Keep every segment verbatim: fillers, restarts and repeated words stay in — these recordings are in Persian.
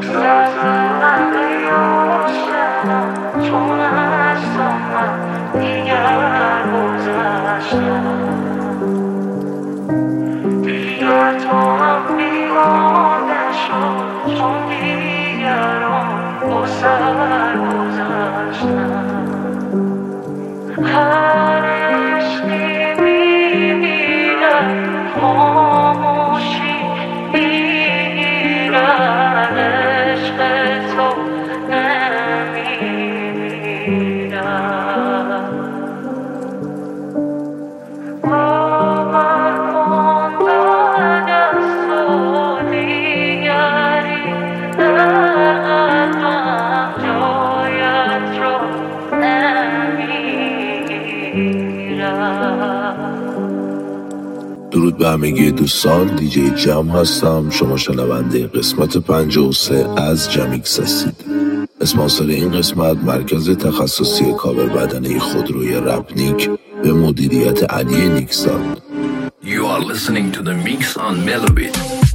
درود به همگی دوستان، دیجی جم هستم. شما شنونده قسمت پنجاه و سه از جمیکس هستید. اسپانسر این قسمت مرکز تخصصی کاور بدنه خودروی رپنیک به مدیریت علی نیکسان. You are listening to the mix on Melobit.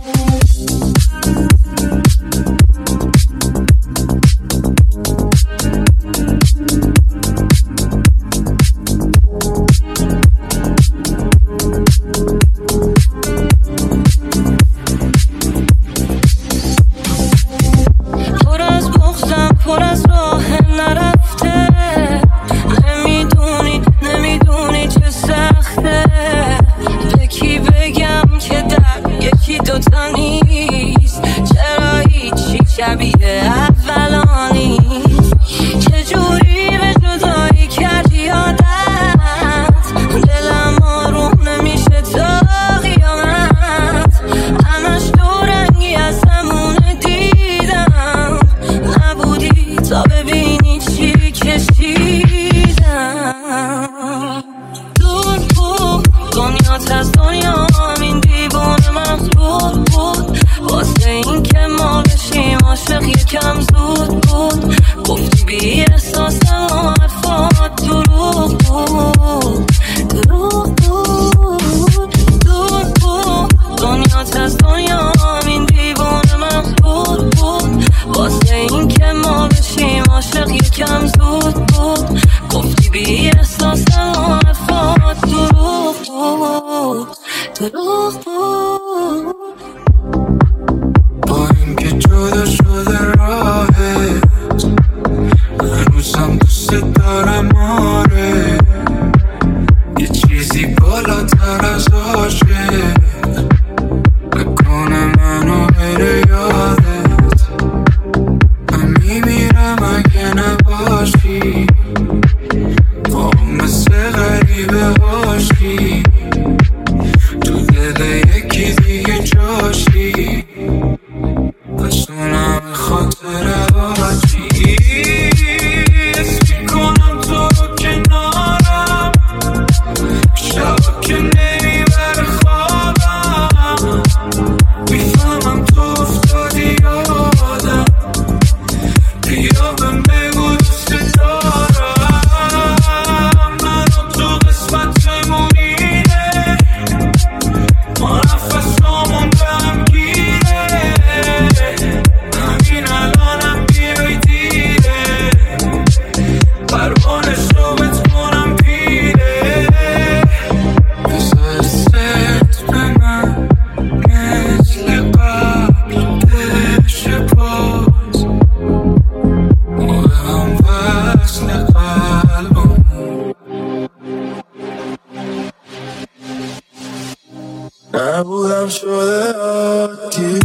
نبودم شده عادی،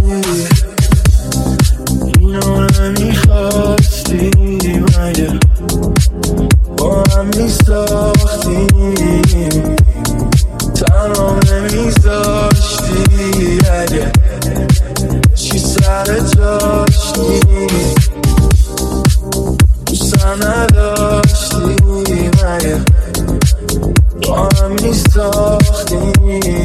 اینو نمیخواستی مگه با هم میساختیم، تنها نمیذاشتی اگه چی سر جاشتی، دوستم نداشتی مگه با هم میساختیم،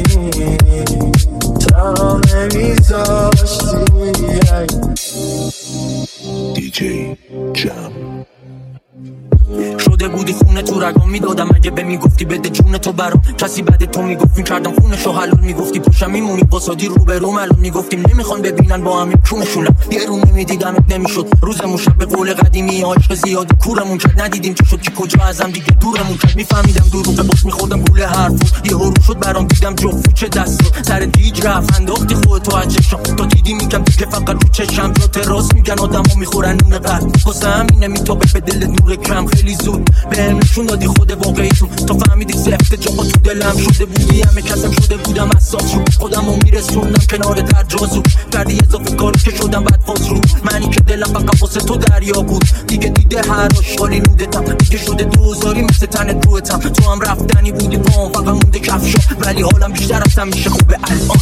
تنها نمیذاشتی. دیجی جم شد شده بودی خونه تو رگام میدادم اگه به میگفتی بده جون تو برام کسی بعد تو میگفت میکردم خونشو حلال میگفتی پشم میمونی واسادی رو به روم الان میگفتیم نمیخوان ببینن با هم کونشونم یه رو نمیدیدمت نمیشد روزمون شب به قول قدیمی عاشق زیادی کورمون کرد ندیدیم چه شد که کجا ازم دیگه دورمون کرد میفهمیدم دروغه باز میخوردم گوله حرفو یه رو شد برام دیدم جفت چه دستو سر دیج رفت انداختی خودتو از چشم تا دیدی میگم دیگه فقط رو چشم جا تراس میگن آدمو میخورن نون قلب واسه همینه میتابه به دل نور کم خیلی زود بهم نشون دادی خود واقعیتون تا فهمیدی سفته جاها تو دلم شده بودی همه کسم شده بودم اساس رو خودمو میرسوندم کنار در جازو کردی اضافه کاری که شدم بعد فاز رو منی که دلم فقط واسه تو دریا بود دیگه دیده هر آشغالی نودتم دیگه شده دوزاری مثل تنت روتم تو هم رفتنی بودی پام فقط مونده کفشا ولی حالم بیشتر از همیشه خوبه الان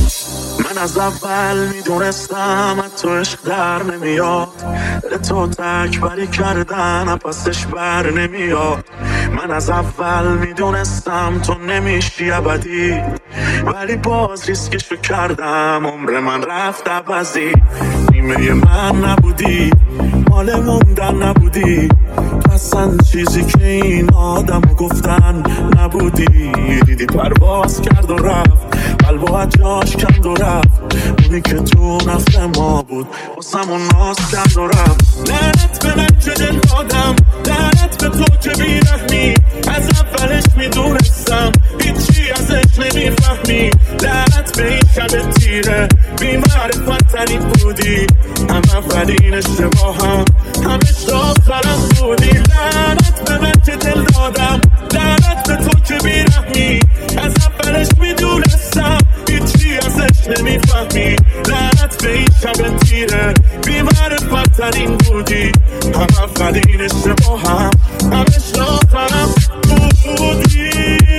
من از اول میدونستم از تو عشق در نمیاد دل تو تکبری کردن پسش بر نمیاد من از اول میدونستم تو نمیشی ابدی ولی باز ریسکشو کردم عمر من رفت عوضی نیمه من نبودی مال موندن نبودی اصلا چیزی که این آدمو گفتن نبودی دیدی پرواز کرد و رفت قلبو از جاش کند و رفت اونی که تو نفس ما بود واسمون ناز کرد و رفت لعنت به من که دل دادم لعنت به تو که بیرحمی از اولش میدونستم هیچی ازش نمیفهمی لعنت به این شب تیره بی معرفت ترین بودی هم اولین اشتباهم همش آخرم بودی لعنت به من که دل دادم لعنت به تو که بیرحمی از اولش میدونستم هیچی ازش نمیفهمی لعنت به این شب تیره بی معرفت ترین بودی هم اولین اشتباهم همش آخرم بودی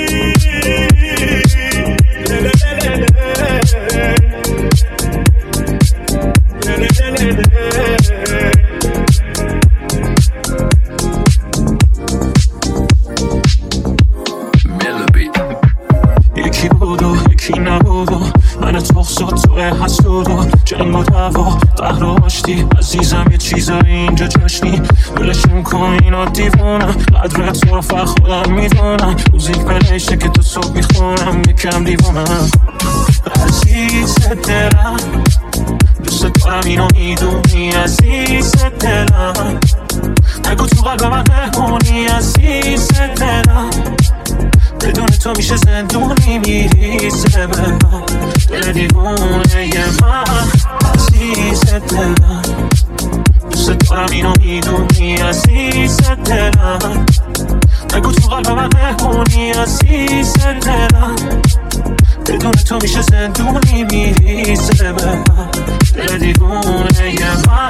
یکی بود و یکی نبود و من تخصد توی حسود و جنگ و دوا قهر و آشتی عزیزم یه چیزایی اینجا جاشنی بلشم کن اینا دیوونم قدر تو رو فقط خودم میدونم موزیک بلشه که تو صبح میخونم یکم دیوونم عزیز دلم دوست دارم اینو میدونی عزیز دلم نگو تو قلب من بهونی عزیز دلم بدون تو میشه زندونی میریزه به من دل دیوونه ی من عزیز دلم دوست دارم اینو میدونی عزیز دلم نگو تو قلب من بهونی عزیز دلم بدون تو میشه زندونی میریزه به من دل دیوونه ی من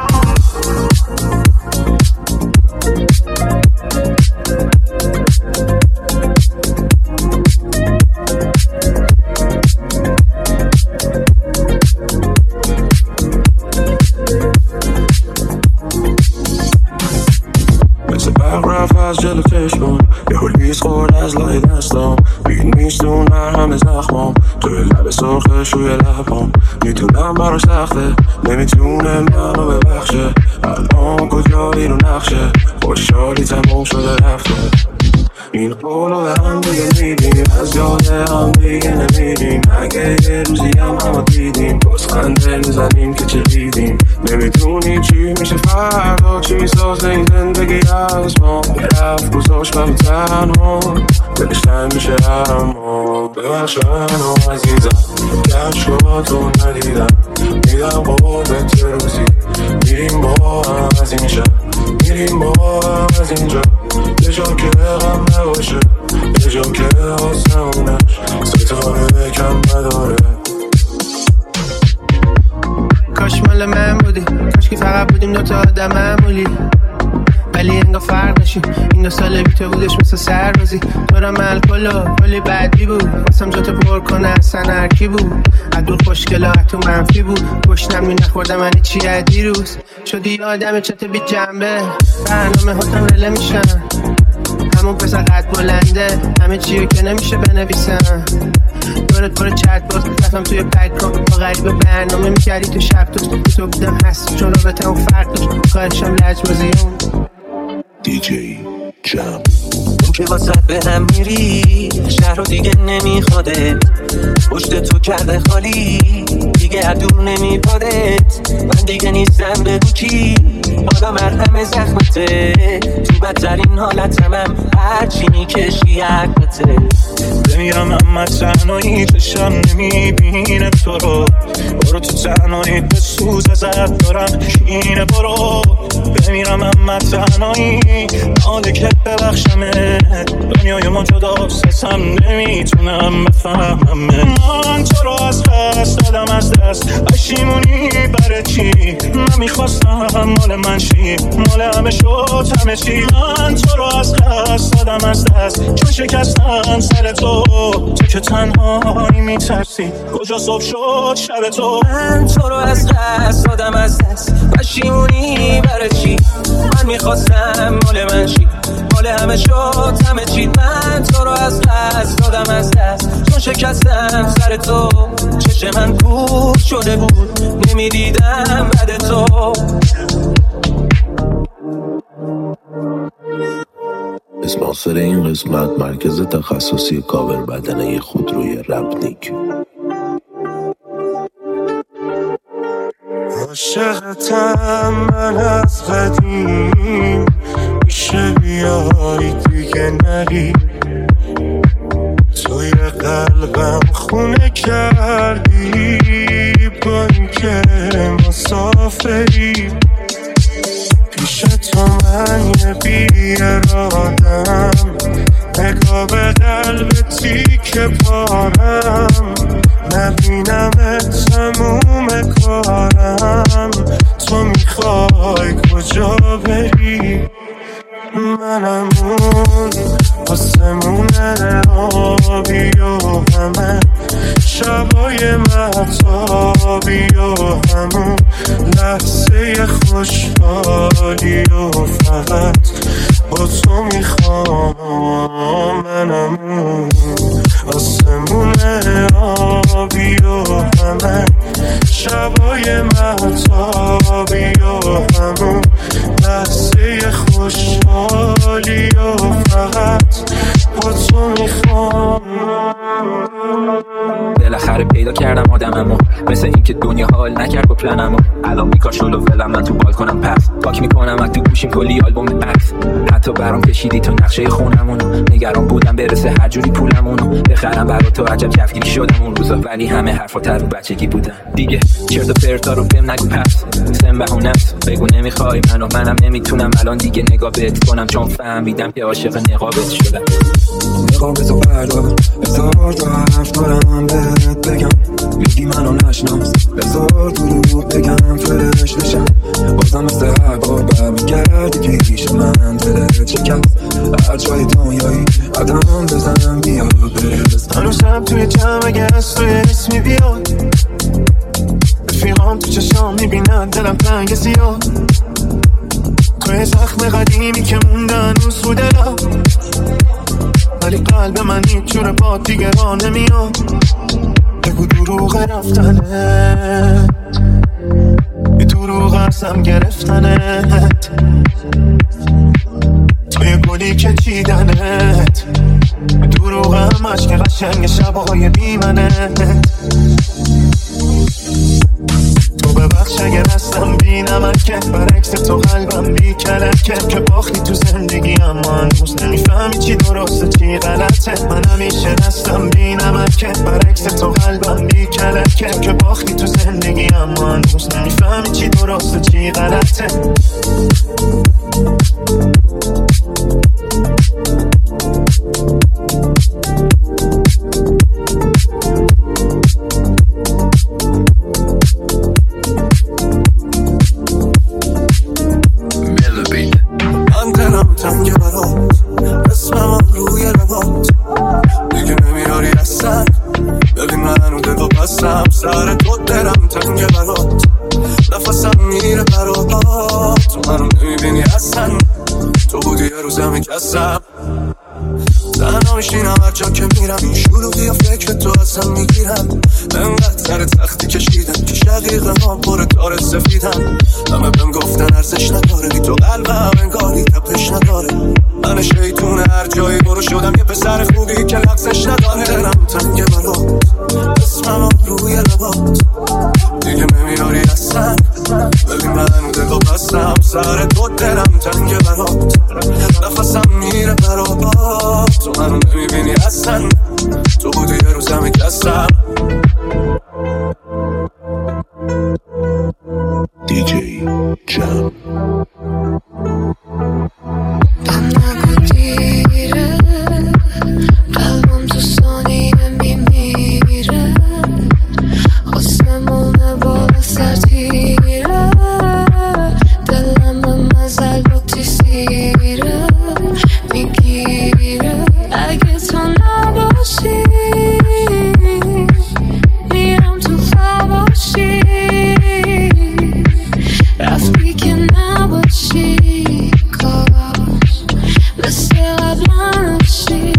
از جلو چشمم یه هولیس خورد از لای دستم بین میشتونن همه زخمم توی لب سرخش روی لبم میتونم برا سخته نمیتونه منو ببخشه الان کجایی رو نقشه خوشحالی تموم شده رفته این قولو به هم دیگه میدیم از یاد هم دیگه نمیدیم اگه یه روزی هم همه دیدیم بس خنده میزنیم که چه دیدیم نمیدونی چی میشه فردا چی میسازه این زندگی از ما رفت گذاشت من تنها دلش تنگ میشه اما ببخش منو عزیزم کشکاتو ندیدم میدم قولت چه روزی میریم با هم از این شب میریم با هم از اینجا یه جا که غم نباشه یه جا که آسمونش ستاره کم نداره کاش مال من بودی کاش که فقط بودیم دوتا آدم معمولی ولی انگار فرق نشیم این دو ساله بی تو بودش مثل سربازی دورم الکل و کلی بدبی بود واسم جاتو پر کنه اصلا هرکی بود از دور خوشگل و تو منفی بود گشنم می نخوردم من چی از دیروز شدی آدم چت بی جنبه برنامه هاتم رله میشن همون پسر قد بلنده همه چیو که نمیشه بنویسن دورت پر چت باز رفتم توی پکا با غریب برنامه میکردی تو شب تو تو بودم هست چون رابطه اون فرق داشت کارشم لجبازی اون دی جی جمع. تو که واسه به هم میری شهر رو دیگه نمیخوادت، پشت تو کرده خالی دیگه از دور نمیپادت. من دیگه نیستم بگو کی حالا مرهم زخمته، تو بدترین حالتمم هرچی میکشی حقته. بمیرم اما تنهایی چشم نمیبینه تو رو، برو تو تنهایی بسوز ازت دارم شینه برو. بمیرم اما تنهایی ناله که ببخشمه، دنیای ما جداست اصلا نمیتونم بفهمم. من تو رو از دست دادم از دست پشیمونی برای چی؟ من میخواستم مال من شی، مال همه شد همه چی. من تو رو از دست دادم از دست چون شکستم سر تو، تو که تنهایی میترسی کجا صبح شد شب تو. من تو رو از دست دادم از دست پشیمونی برای چی؟ من میخواستم مال من شی، مال همه شد همه چی. من تو رو از دست دادم از دست چون شکستم سر تو، چشم من کور شده بود نمیدیدم بعد تو. اسپانسر این قسمت مرکز تخصصی کاور بدنه خودروی رپنیک. عاشقتم من از قدیم، میشه بیایی دیگه نری، توی قلبم خونه کردی با این که مسافری. پیش تو من یه بیارادم، نگاه به قلب تیکه پارم، نبینم تموم کارم، تو میخوای کجا بری؟ منم اون آسمونه آبی و همه شبای مهتابی و همون لحظه خوشحالی و فقط با تو میخوام. منم اون آسمونه آبی و همه شبای مهتابی و همون لحظه خوشحالی و فقط با تو میخوام. بالاخره پیدا کردم آدممو، مثل این که دنیا حال نکرد با پلنمو. الان میکاشول و ولم من تو بالکنم پس پاک میکنم از تو گوشیم کلی آلبوم عکس. حتی برام کشیدی تو نقشه خونمونو، نگران بودم برسه هر جوری پولمونو بخرم برا تو. عجب کفگیری شدم اون روزا، ولی همه حرفا تر رو بچگی بودن دیگه. چرت و پرتا رو بهم نگو پس سم بهونت بگو نمیخوای منو، منم نمیتونم الان دیگه نگاه بهت کنم، چون فهمیدم که عاشق نقابت شدم. نقابتو بردار بذار تا حرف دارم بهت بگم، میگی منو نشناس بذار دروغ بگم فرش بشم. بازم مثل هر بار برمیگردی پیش من دلت شکست، هر جای دنیایی قدم بزنم بیا برس. هنوزم توی جمع اگه از توی اسمی بیاد، رفیقام تو چشام میبینن دلم تنگ زیاد، توی زخم قدیمی که موندن روز رو دلم، ولی قلب من هیچ جور با دیگه را نمیاد. بگو دروغ رفتنت، یه دروغ ازم گرفتنت، توی گلی که چیدنت، دروغم عشق قشنگ شبای بیمنت. تو ببخش اگر هستم بی نمکت، برعکس تو قلبم بی کلکت، که باختی تو زندگی اما هنوز نمیفهمی چی درسته چی غلطه. من همیشه هستم بی نمکت، برعکس تو قلبم بی کلکت، که باختی تو زندگی اما هنوز نمیفهمی چی درسته چی غلطه. سر تو دلم تنگه برات، نفسم میره برات، تو منو نمیبینی اصلا، تو بودی یه روزم کسم تنها میشینم هر جا که میرم، این شلوغی یا فکر تو اصلا میگیرم. انقدر سر تختی کشیدم که شقیقه ها پر تار سفیدم. همه بهم گفتن ارزش نداره، بی تو قلبم انگاری تپش نداره. من شیطون هر جایی برو شدم یه پسر خوبی که لغزش نداره. دلم تنگه برات، اسمم روی لبات، دیگه نمیاری اصلا. ببین من دلو بستم سر تو، دلم تنگه برات، نفسم میره برابات. تو منو نمیبینی اصلا، تو بودی یه روزم کسم. دی جی جم. قلبم تو ثانیه میمیره، آسمونه بالا سر تیره، دلم به مزل با تیسیره میگیره. اگه تو نباشی میرم تو خواباشی، رفتی که نباشی کاش مثل قبلا نباشی.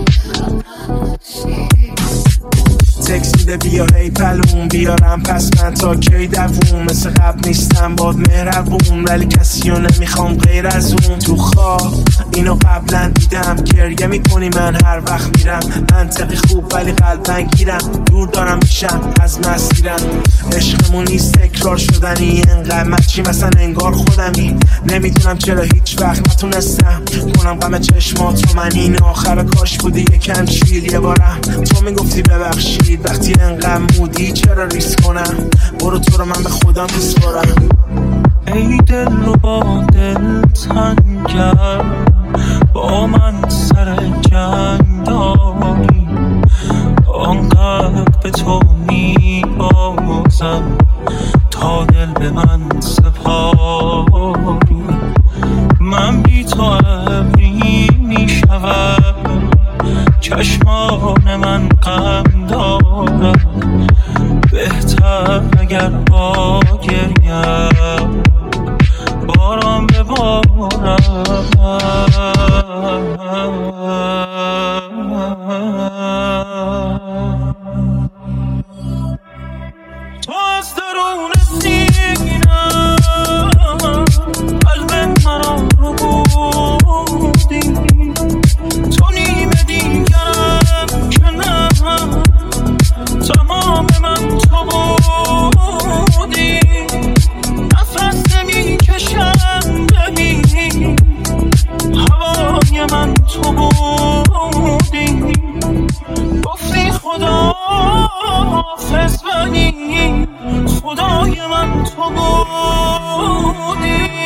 تکس میده بیا هی پلون بیارم، پس من تا کی دووم. مثل قبل نیستم باد مهربون، ولی کسی رو نمیخوام غیر از اون. تو خواب اینو قبلا دیدم، گریه میکنی من هر وقت میرم. منطقی خوب ولی قلبم گیرم، دور دارم میشم از مسیرم. عشقمون نیست تکرار شدنی، انقدر مچی مثلا انگار خودمی. نمیدونم چرا هیچ وقت نتونستم کنم غم چشمات رو من. این آخر کاش بودی یکم چیل یه بارم. تو میگفتی ببخشید وقتی انقدر مودی، چرا ریسک کنم؟ برو تو رو من به خودم بسپارم. ای دل رو با دل تنگ کرد، با من سر جنگ داری. آنقدر به تو می بازم تا دل به من سپاری. من بی تو ابری می شود، چشمان من غم دارد. بهتر اگر با گریم باران ببارد. تو از درون سینه‌ام قلب مرا رو بودی، تو نیمه دیگرم که نه، تمام من تو بودی. نفس نمی کشم ببین، هوای من تو بودی. گفتی خدا حافظ ولی خدای من تو بودی.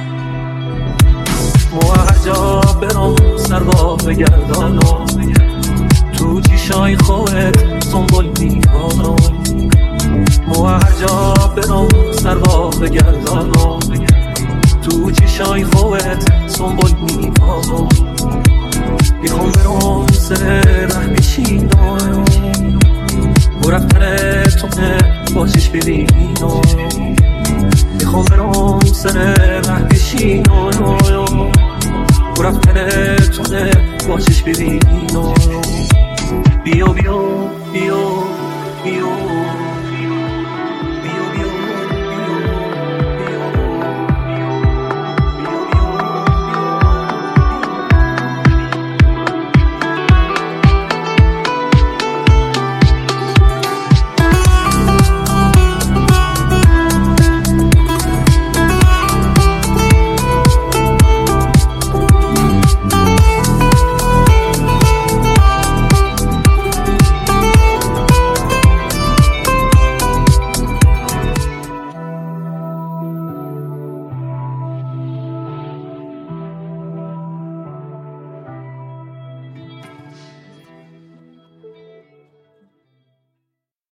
و هر جا برم سر با بگردانم، تو چیشای خودت سنبول میکنم. و هر جا برم سر با بگردانم، تو چیشای خودت سنبول میکنم. میخوام برم سر ره بشینم، و رفتن تو با چشم ببینم. میخوام برم سر ره بشینم، و رفتن تو با چشم ببینم. بیا بیا بیا